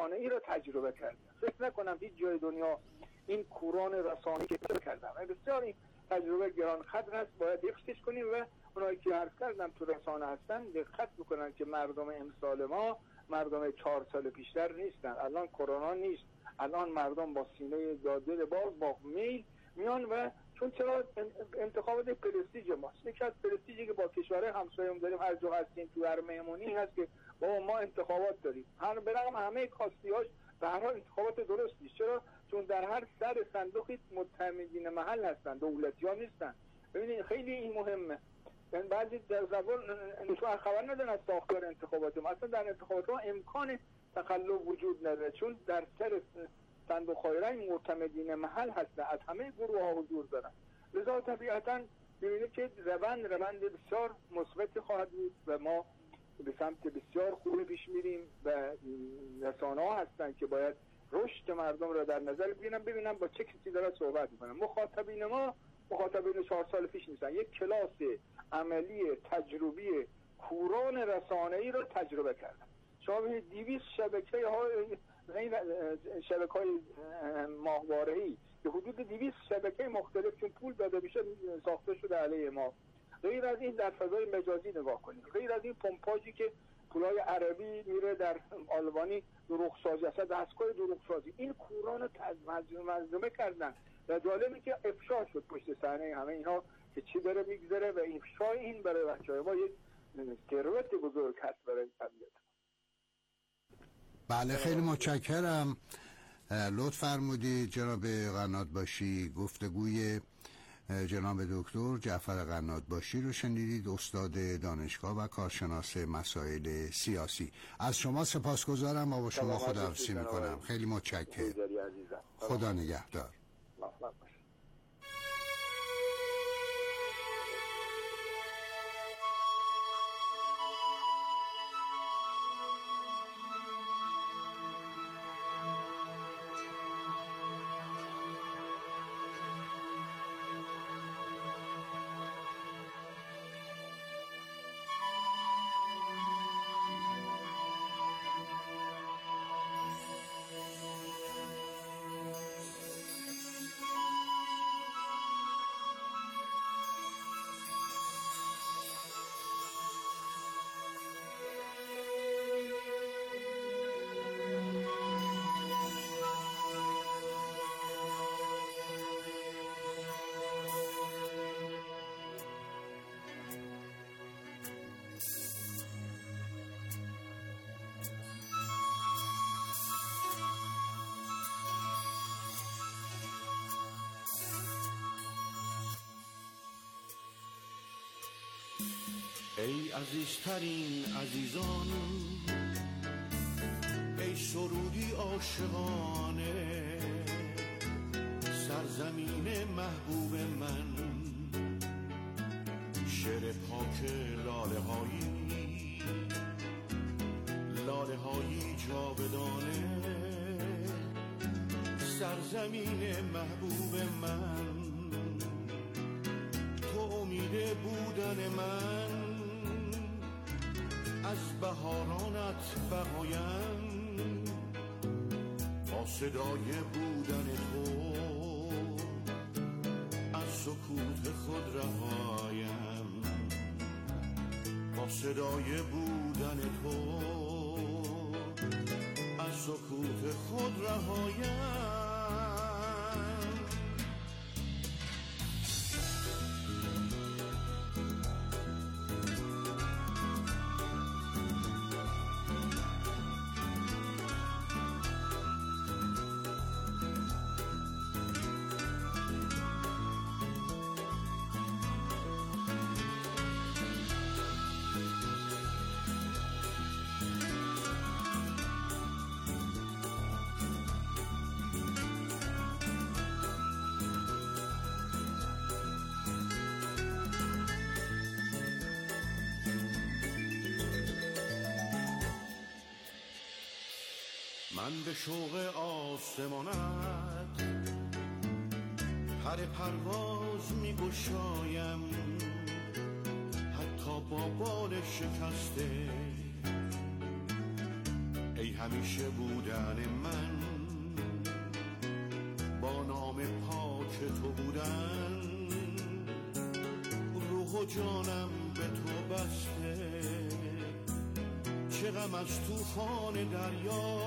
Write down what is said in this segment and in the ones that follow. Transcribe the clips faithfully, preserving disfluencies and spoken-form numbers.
رسانه‌ای رو تجربه کردم. فکر نکنم هیچ جای دنیا این کوران رسانه‌ای که تجربه کردم بسیار این تجربه گران قدر است، باید حفظش کنیم و اونایی که عرض کردم تو رسانه هستن دقت میکنن که مردم امسال ما مردم چهار سال پیشتر نیستن. الان کرونا نیست، الان مردم با سینه داده باز با میل میان و چون چرا انتخابات پرستیژ ماست، یکی از پرستیژی که با کشورهای همسایه‌مون داریم، هر جا هستیم تو هر مهمونی این هست که بابا ما انتخابات داریم. هر برغم همه کاستی‌هاش به هر حال انتخابات درست نیست. چرا؟ چون در هر سر صندوقی متمدین محل هستن، دولتی‌ها نیستن. ببینید خیلی این مهمه. یعنی بعضی در زبان نشون خبر ندارن از ساختار انتخابات ما، اصلا در انتخابات ما امکان تقلب وجود نداره، چون در سر صندوق‌های رای معتمدین محل هستن، از همه گروه‌ها حضور دارن. لذا طبیعتاً می‌بینید که روند روند بسیار مثبت خواهد بود و ما به سمت بسیار خوبی پیش میریم و رسانه‌ها هستن که باید رشد مردم را در نظر بگیرن، ببینن با چه کسی داره صحبت می‌کنن. مخاطبین ما مخاطبین چهار سال پیش نیستن، یک کلاس عملی تجربی کوران رسانه‌ای رو تجربه کردن. شما ببینید دویست شبکه ها شبکه‌های ماهواره‌ای که حدود دویست شبکه مختلف چون پول داده میشه ساخته شده علیه ما. غیر از این در فضای مجازی نگاه کنید، غیر از این پمپاژی که پولای عربی میره در آلبانی دروغسازی است، دستگاه دروغسازی، این کوران رو منظومه کردن و جالبه که افشا شد پشت صحنه همه اینها که چی داره میگذره و افشا این برای بچه‌های ما یک ثروت بزرگ هست برای طبیعت. بله خیلی متشکرم. لطف فرمودید جناب قنات‌باشی. گفتگوی جناب دکتر جعفر قنات‌باشی رو شنیدید، استاد دانشگاه و کارشناس مسائل سیاسی. از شما سپاسگزارم و با شما خداحافظی میکنم. خیلی متشکرم. خدا نگهدار. ای عزیزترین عزیزان، ای سرودی عاشقانه، سرزمین محبوب من، شعر پاک لاله هایی، لاله هایی جاودانه، سرزمین محبوب من، تو امید بودن من، از بهارانت بقایم، با صدای بودن تو از سکوت خود رهایم، با صدای بودن تو از سکوت خود رهایم. من به شوق آسمانت پر پرواز می گشایم، حتی با بال شکسته، ای همیشه بودن من با نام پاک تو بودن، روح و جانم به تو بسته، چه غم از طوفان دریا،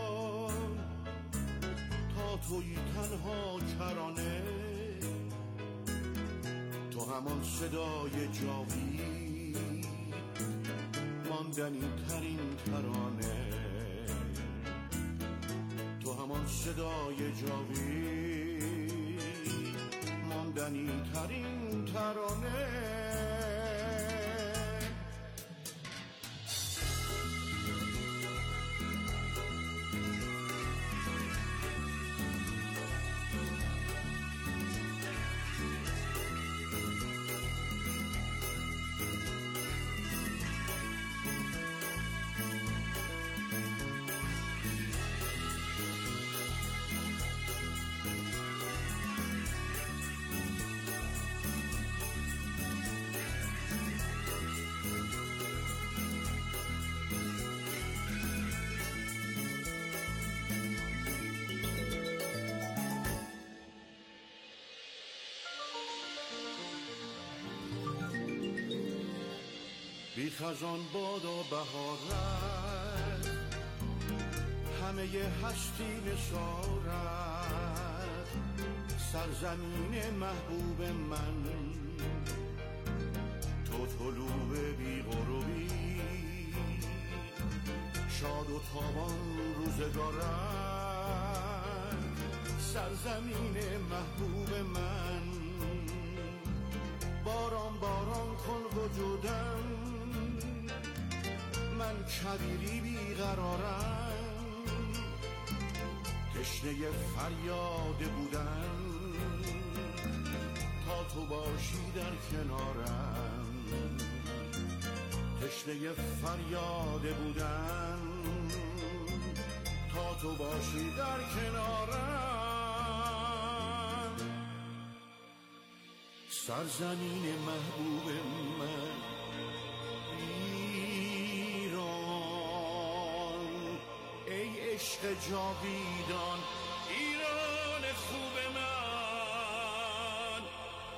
تا تویی تنها کرانه، تو همان صدای جاوید، ماندنی ترین ترانه، تو همان صدای جاوید، ماندنی ترین ترانه. بی خزان باد و بهارت، همه هستی نثارت، سرزمین محبوب من، تو طلوع بی غروبی، شاد و تابان روزگارت، سرزمین محبوب من، باران باران کن وجودم، من کبیری بیقرارم، تشنه فریاد بودن، تا تو باشی در کنارم، تشنه فریاد بودن، تا تو باشی در کنارم، سرزمین محبوب من عشق جاویدان، ایران خوب من،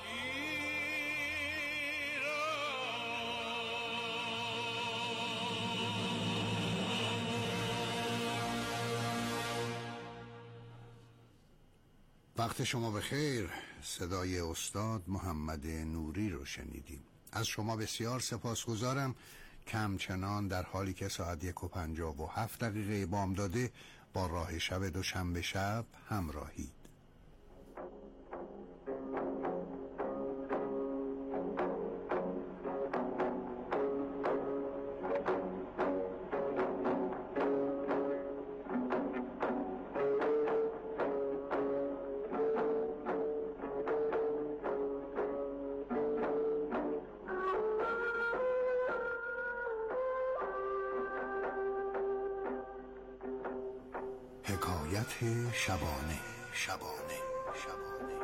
وقت شما بخیر. صدای استاد محمد نوری رو شنیدیم. از شما بسیار سپاسگزارم که همچنان در حالی که ساعت یک و پنجاه و هفت دقیقه بامداده با راه شب دوشنبه شب همراهید. حکایت شبانه شبانه شبانه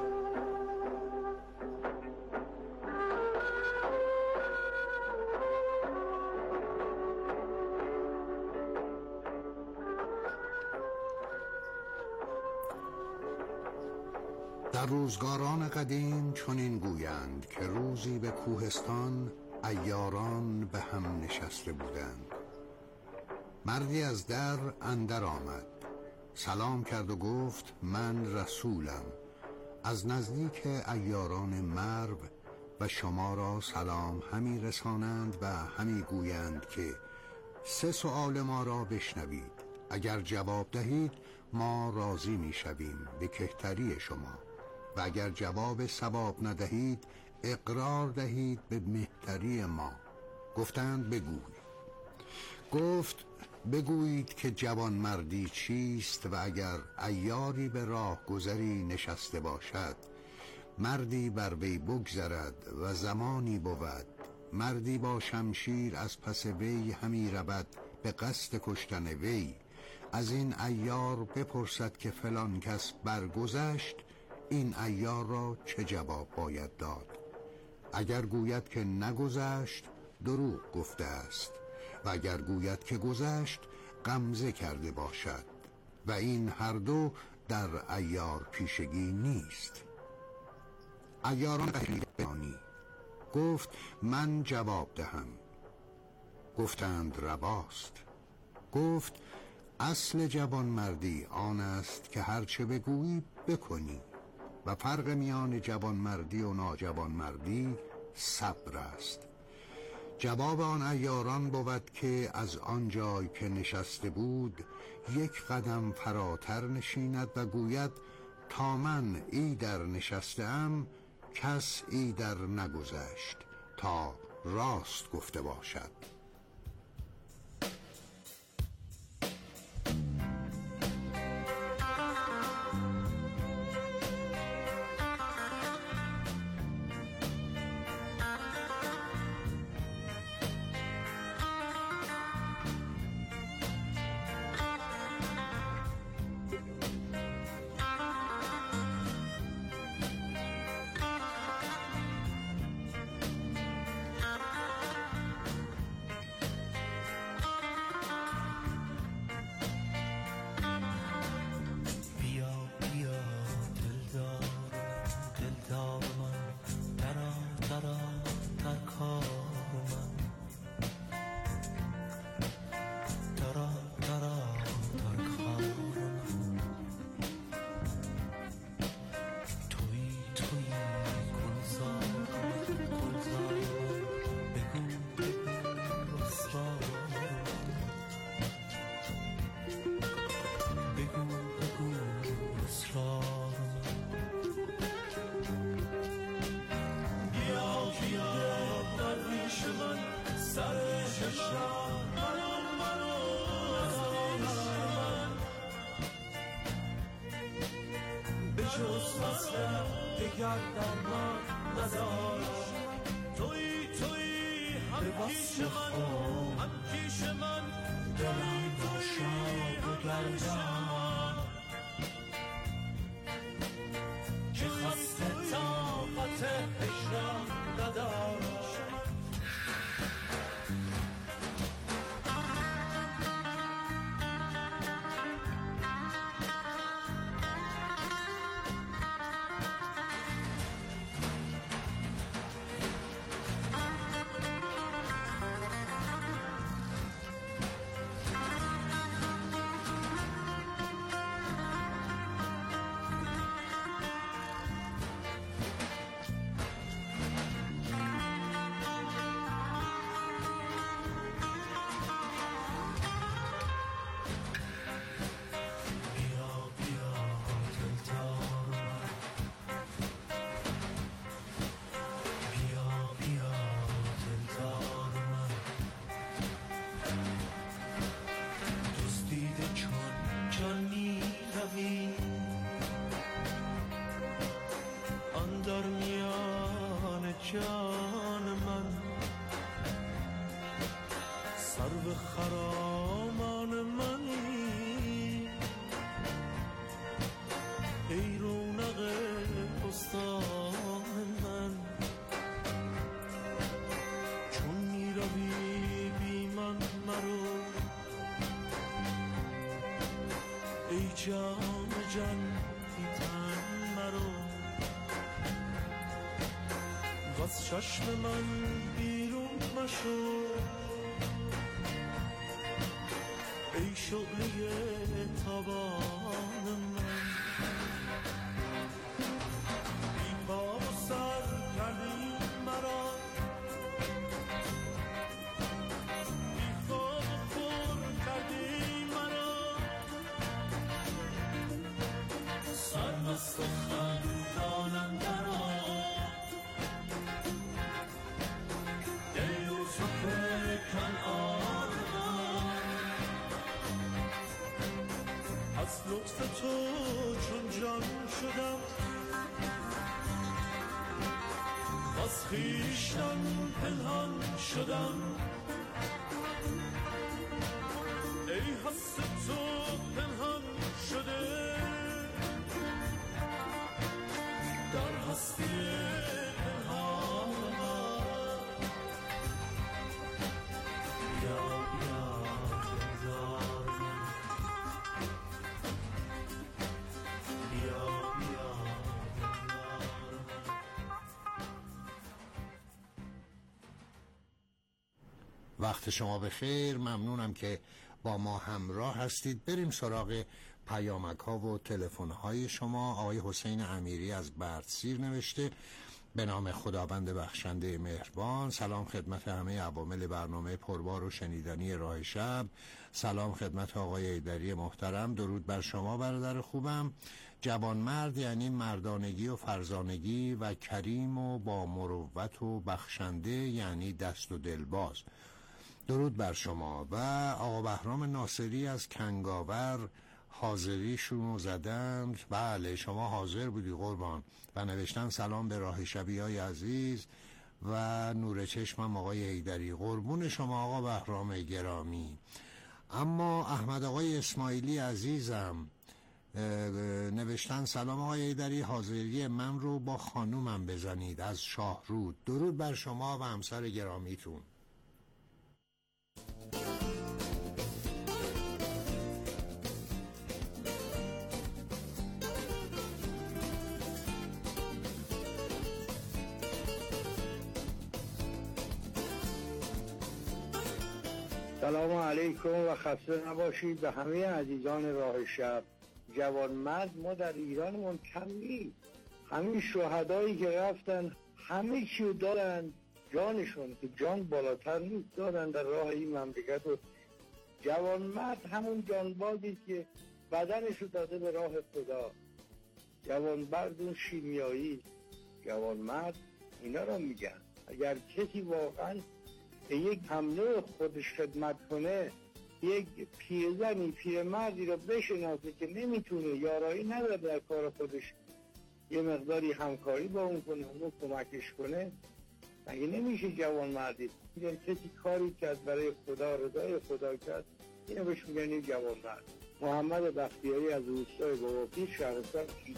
در روزگاران قدیم چنین گویند که روزی به کوهستان عیاران به هم نشسته بودند. مردی از در اندر آمد، سلام کرد و گفت من رسولم، از نزدیک عیاران مرو و شما را سلام همی رسانند و همی گویند که سه سؤال ما را بشنوید، اگر جواب دهید ما راضی می شویم به کهتری شما و اگر جواب صواب ندهید اقرار دهید به مهتری ما. گفتند بگوی. گفت بگویید که جوان مردی چیست و اگر عیاری به راه گذری نشسته باشد، مردی بر وی بگذرد و زمانی بود، مردی با شمشیر از پس وی همی رود به قصد کشتن وی، از این عیار بپرسد که فلان کس برگذشت، این عیار را چه جواب باید داد؟ اگر گوید که نگذشت دروغ گفته است و اگر گوید که گذشت غمزه کرده باشد و این هر دو در عیار پیشگی نیست. عیاران قهرمانی گفت من جواب دهم. گفتند رواست. گفت اصل جوانمردی آن است که هرچه بگویی بکنی و فرق میان جوانمردی و ناجوانمردی صبر است. جواب آن عیاران بود که از آن جای که نشسته بود یک قدم فراتر نشیند و گوید تا من ایدر نشستم کس ایدر نگذشت تا راست گفته باشد. جان من سرو خرامان منی ای رونق بستان من چون می روی بی من مرو ای جان جان بی تن مرو از چشم من بیرون مشو ای شعله تابان من بی پا و سر کردی مرا بی خواب و خور کردی مرا سرمست و خندانم در از لطف تو چون جان شدم از خویشتن پنهان شدم ای حس تو پنهان شده در هستی پنهان من یا یا دلدار وقت شما بخیر. ممنونم که با ما همراه هستید. بریم سراغ پیامک ها و تلفن های شما. آقای حسین امیری از بردسیر نوشته: به نام خداوند بخشنده مهربان. سلام خدمت همه عوامل برنامه پربار و شنیدنی راه شب. سلام خدمت آقای ایدری محترم. درود بر شما برادر خوبم. جوانمرد یعنی مردانگی و فرزانگی، و کریم و با مروت و بخشنده یعنی دست و دلباز. درود بر شما. و آقا بهرام ناصری از کنگاور حاضریشون رو زدند. بله شما حاضر بودی قربان. و نوشتن سلام به راه شبی های عزیز و نور چشمم آقای حیدری. قربون شما آقا بهرام گرامی. اما احمد آقای اسماعیلی عزیزم نوشتن سلام آقای حیدری، حاضری من رو با خانومم بزنید از شاهرود. درود بر شما و همسر گرامیتون. سلام علیکم و خسته نباشید به همه عزیزان راه شب. جوانمرد ما در ایرانمون کم نیست. همین شهدایی که رفتن همه چیو دارن، جانشون که جان بالاتر نیست دارن در راه این مملکت. و جوانمرد همون جانبازی که بدنشو داده به راه خدا. جوانمرد اون شیمیایی. جوانمرد اینا رو میگن. اگر کسی واقعا به یک حمله خودش خدمت کنه، یک پیرزنی پیرمردی رو بشناسه که نمیتونه، یارایی نداره در کار خودش، یه مقداری همکاری با اون کنه، اون کمکش کنه، مگه نمیشه جوانمردی؟ میگن کسی کاری کرد برای خدا، رضای خدا کرد، اینو بهش میگن این جوانمرد. محمد بختیاری از روستای باباپیر شهرستان کیش.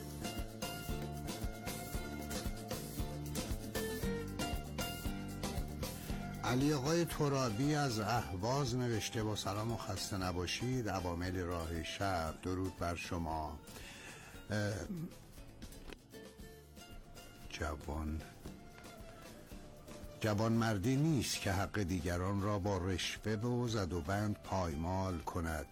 علی آقای ترابی از اهواز نوشته: با سلام و خسته نباشید عوامل راه شب. درود بر شما. جوان جوان مردی نیست که حق دیگران را با رشوه و زد و بند پایمال کند.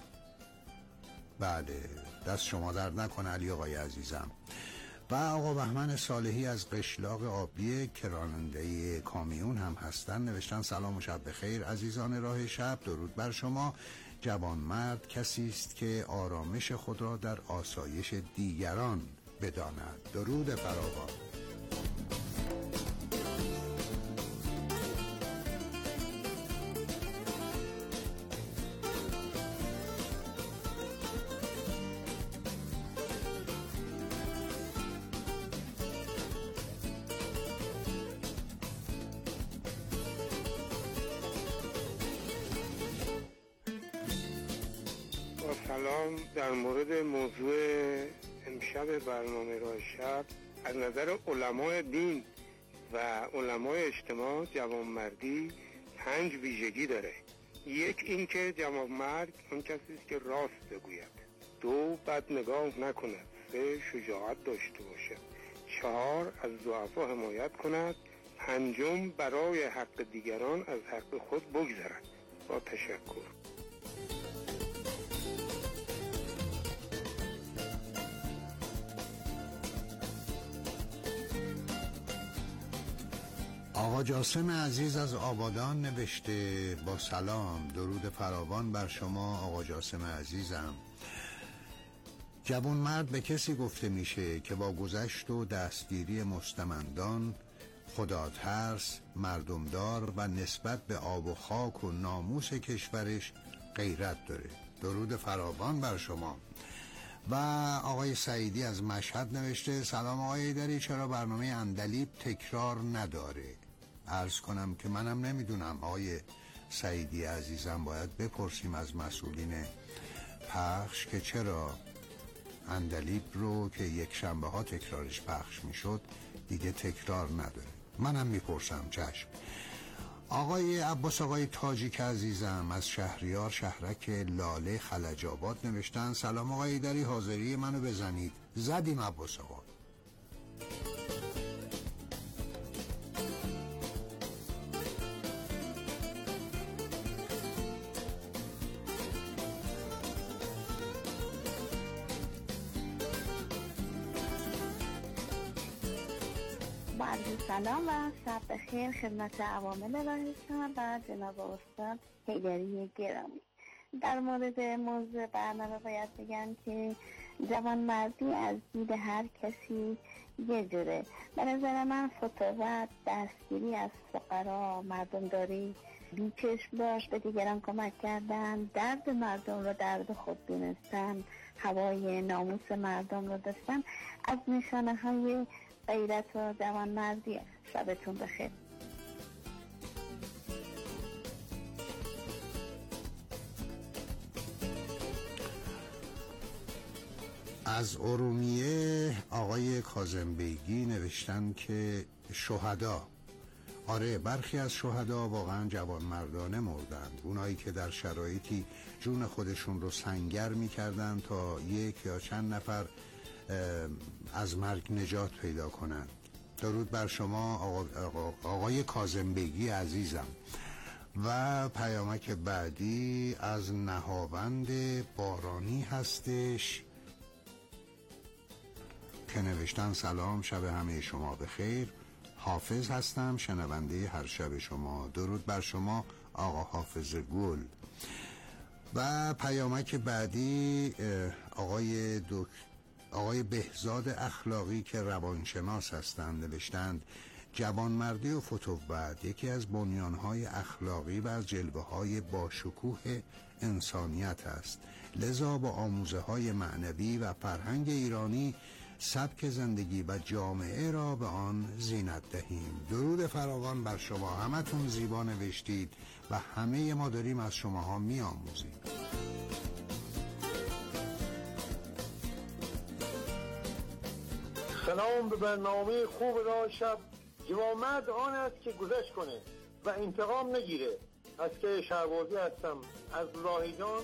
بله دست شما درد نکنه علی آقای عزیزم. و آقا بهمن صالحی از قشلاق آبی که راننده کامیون هم هستن نوشتن سلام و شب بخیر عزیزان راه شب. درود بر شما. جوانمرد کسی است که آرامش خود را در آسایش دیگران بداند. درود فراوان. سلام. در مورد موضوع امشب برنامه راه شب، از نظر علمای دین و علمای اجتماع جوانمردی پنج ویژگی داره. یک این که جوانمرد اون کسی است که راست بگوید. دو بد نگاه نکند. سه شجاعت داشته باشد. چهار از ضعفا حمایت کند. پنجم برای حق دیگران از حق خود بگذرد. با تشکر. آقا جاسم عزیز از آبادان نوشته: با سلام، درود فراوان بر شما آقا جاسم عزیزم. جوانمرد به کسی گفته میشه که با گذشت و دستگیری مستمندان، خداترس، مردمدار و نسبت به آب و خاک و ناموس کشورش غیرت داره. درود فراوان بر شما. و آقای سعیدی از مشهد نوشته: سلام آقای ایدری، چرا برنامه عندلیب تکرار نداره؟ عرض کنم که منم نمیدونم آقای سعیدی عزیزم، باید بپرسیم از مسئولین پخش که چرا عندلیب رو که یک شنبه ها تکرارش پخش میشد دیگه تکرار نداره. منم میپرسم. چشم. آقای عباس آقای تاجیک عزیزم از شهریار شهرک لاله خلج آباد نوشتن: سلام آقای ایدری، حاضری منو بزنید. زدیم عباس آقا. عرض سلام و شب بخیر خدمت عوامل راهشان و جناب استاد حیدری گرامی. در مورد موضوع برنامه باید بگم که جوانمردی از دید هر کسی یه جوره. به نظر من فتوت، دستگیری از فقرا، مردمداری، بیچشم باش، به دیگران کمک کردن، درد مردم رو درد خود دونستن، هوای ناموس مردم رو داشتن از نشانه های غیرت و جوانمردی. شبتون بخیر. از ارومیه آقای کاظم‌بیگی نوشتن که شهدا، آره برخی از شهدا واقعا جوانمردانه مردند، اونایی که در شرایطی جون خودشون رو سنگر می‌کردن تا یک یا چند نفر از مرگ نجات پیدا کنند. درود بر شما آقا، آقا، آقای کاظم‌بیگی عزیزم. و پیامک بعدی از نهاوند بارانی هستش که نوشتن سلام، شب همه شما بخیر، حافظ هستم، شنونده هر شب شما. درود بر شما آقا حافظ گل. و پیامک بعدی آقای دک... آقای بهزاد اخلاقی که روانشناس هستند نوشتند جوانمردی و فتوت یکی از بنیانهای اخلاقی و از جلوه‌های باشکوه انسانیت است، لذا با آموزه های معنوی و فرهنگ ایرانی سبک زندگی و جامعه را به آن زینت دهیم. درود فراوان بر شما، همتون زیبا نوشتید و همه ما داریم از شماها می آموزیم. سلام به برنامه خوب راه شب. جوانمرد آن است که گذشت کنه و انتقام نگیره. از که شهبازی هستم از لاهیجان.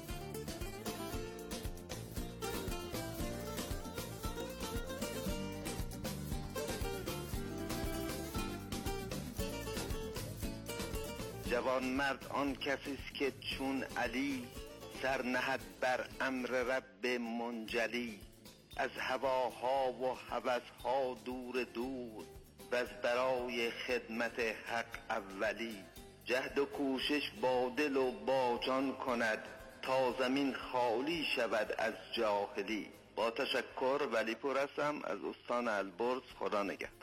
جوانمرد آن کسی است که چون علی سر نهد بر امر رب منجلی، از هواها و هوسها دور دور و از برای خدمت حق اولی، جهد و کوشش با دل و با جان کند تا زمین خالی شود از جاهلی. با تشکر، ولی پور هستم از استان البرز. خدا نگهدار.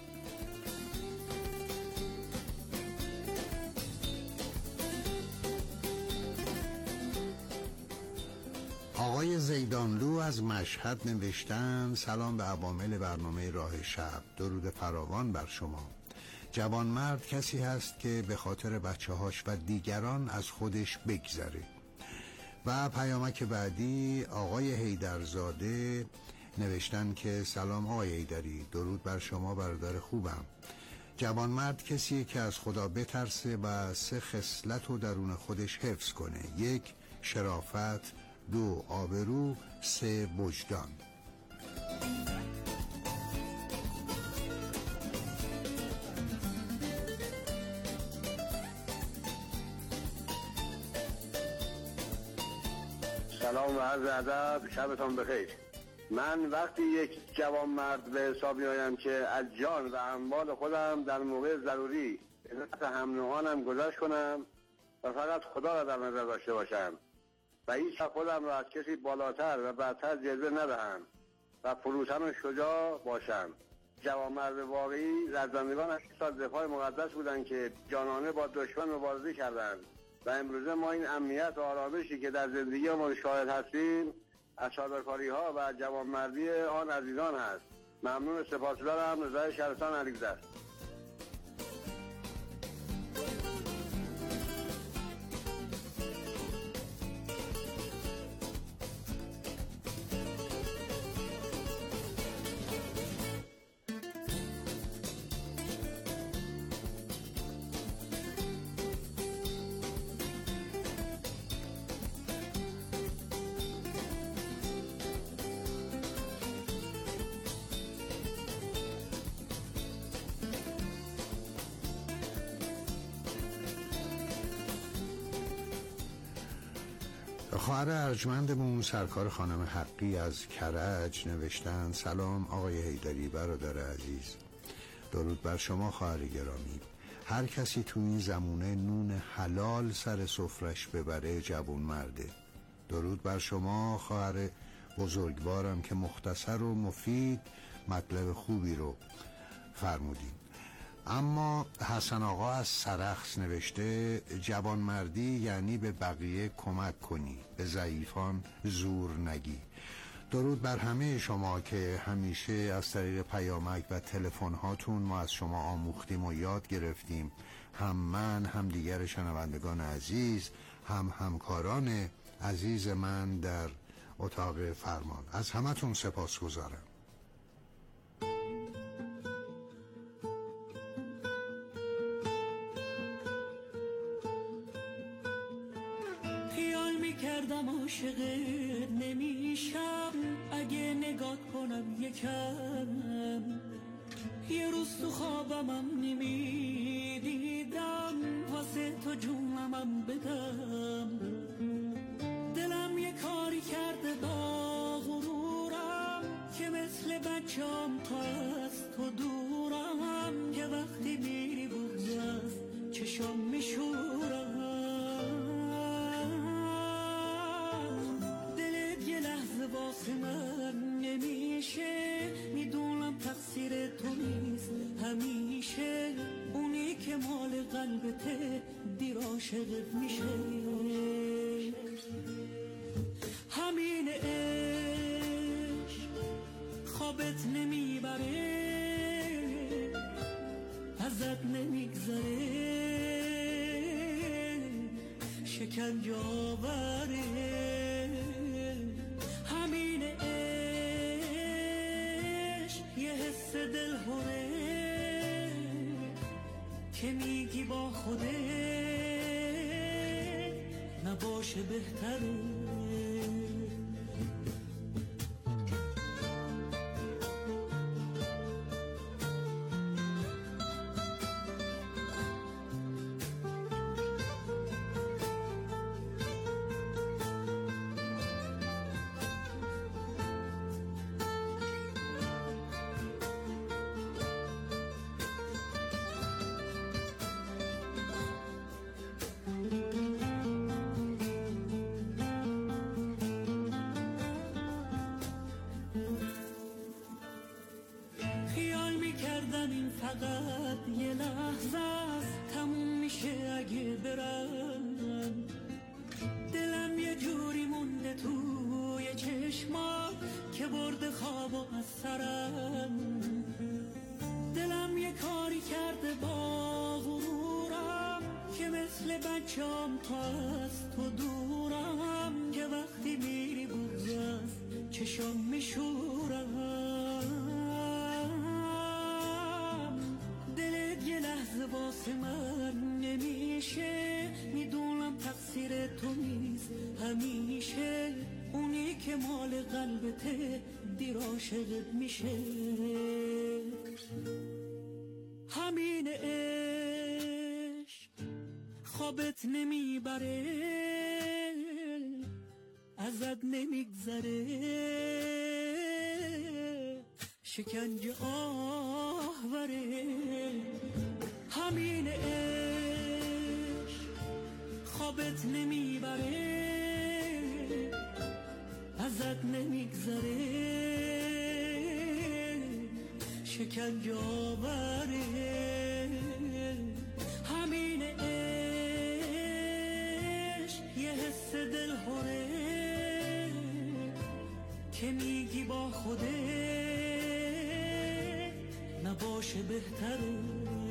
آقای زیدانلو از مشهد نوشتن سلام به عوامل برنامه راه شب، درود فراوان بر شما. جوانمرد کسی هست که به خاطر بچه هاش و دیگران از خودش بگذره. و پیامک بعدی آقای حیدرزاده نوشتن که سلام آقای حیدری، درود بر شما برادر خوبم. جوانمرد کسیه که از خدا بترسه و سه خصلت رو درون خودش حفظ کنه: یک شرافت، دو آبرو، سه وجدان. سلام و عرض ادب، شبتان بخیر. من وقتی یک جوان مرد به حساب میایم که از جان و اموال خودم در موقع ضروری به نفع هم نوعانم گذشت کنم و فقط خدا را در نظر داشته باشم و هیچ خودم را از کسی بالاتر و برتر جلوه ندهم و فروتن و شجاع باشم. جوانمرد واقعی رزمندگان هشت سال دفاع مقدس بودند که جانانه با دشمن مبارزه کردند و امروزه ما این امنیت و آرامشی که در زندگی ما شاهد هستیم از چادرکاری ها و جوانمردی آن عزیزان هست. ممنون، سپاسگزارم. رضای شهرستان علیزاده. خواهر ارجمندمون سرکار خانم حقی از کرج نوشتن سلام آقای حیدری برادر عزیز. درود بر شما خواهر گرامی. هر کسی تو این زمونه نون حلال سر سفرش ببره جوون مرده. درود بر شما خواهر بزرگوارم که مختصر و مفید مطلب خوبی رو فرمودین. اما حسن آقا از سرخس نوشته جوانمردی یعنی به بقیه کمک کنی، به ضعیفان زور نگی. درود بر همه شما که همیشه از طریق پیامک و تلفن هاتون ما از شما آموختیم و یاد گرفتیم، هم من هم دیگر شنوندگان عزیز، هم همکاران عزیز من در اتاق فرمان. از همتون سپاسگزارم. خیال میکردم عاشقت نمیشم، اگه نگاه کنم یکم، یه روز تو خوابمم نمیدیدم، واسه تو جونمم بدم. دلم یه کاری کرده با غرورم که مثل بچم تو از تو دورم، که وقتی میری بغض چشم میشورم. دلت یه لحظه واسه من نمیشه، میدونم تقصیر تو نیست همیشه، اونی که مال قلبته دیر عاشقت میشه. همین عشق خوابت نمیبره، ازت نمیگذره، شکنجه آوره. همین عشق یه حس دلهوره که میگی با خودت نباشه بهتره. فقط یه لحظه است، تموم میشه اگه برم. دلم یه جوری مونده توی چشما که برده خواب و از سرم. دلم یه کاری کرده با غرورم که مثل بچم تو از تو دورم، که وقتی میری بغض چشم میشورم. واسه من نمیشه، میدونم تقصیر تو نیست همیشه، اونی که مال قلبته دیر عاشقت میشه. همین عشق خوابت نمیبره، ازت نمیگذره، شکنجه آوره. همین عشق خوابت نمیبره، ازت نمیگذره، شکنجه آوره. همین عشق یه حس دلهوره که میگی با خودت نباشه بهتره.